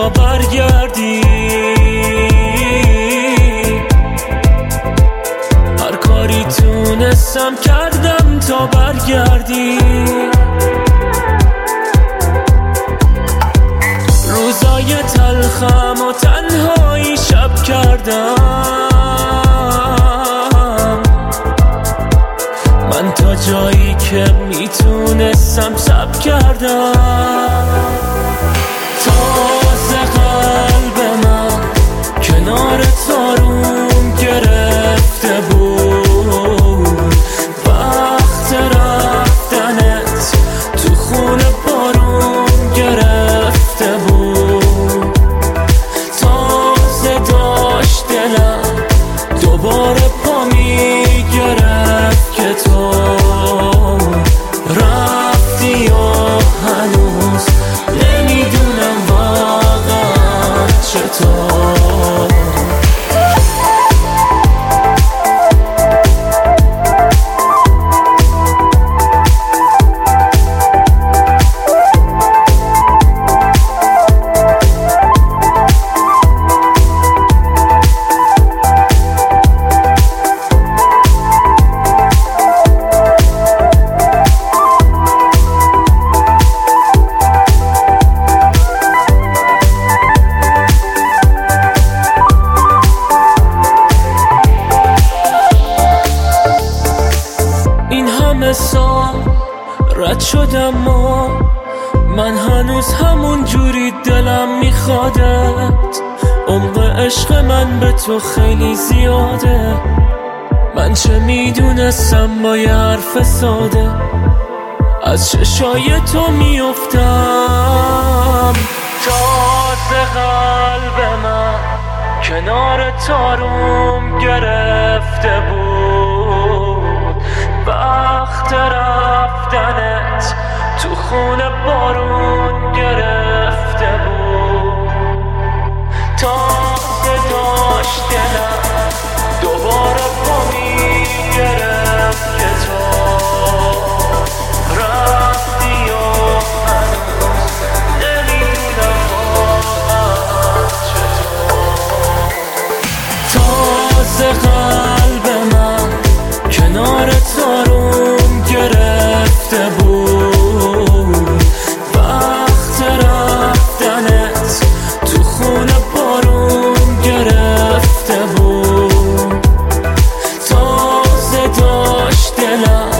تا برگردی. هر کاری تونستم کردم تا برگردی. روزای تلخم و تنهایی شب کردم من، تا جایی که میتونستم صبر کردم. تازه قلب من کنار تاروم گرفته بود، وقت رفتنت تو خونه بارون گرفته بود. تازه داشت دلم دوباره پا میگرفت که تو رفتی و هنوز نمیدونم واقعا چطور. سال رد شدم و من هنوز همون جوری دلم میخوادت. عمق عشق من به تو خیلی زیاده، من چه میدونستم با یه حرف ساده از چشای تو میافتم. تازه قلب من کنار تاروم گرفته بود، وقت رفتنت تو خونه بارون گرفته بود. تازه داشت دلم دوباره پا میگرفت که تو رفتی و هنوز نمیدونم واقعا چطور. تازه قلب من کنار تاروم گرفته بود، وقت رفتنت تو خونه بارون گرفته بود. تازه داشت دلم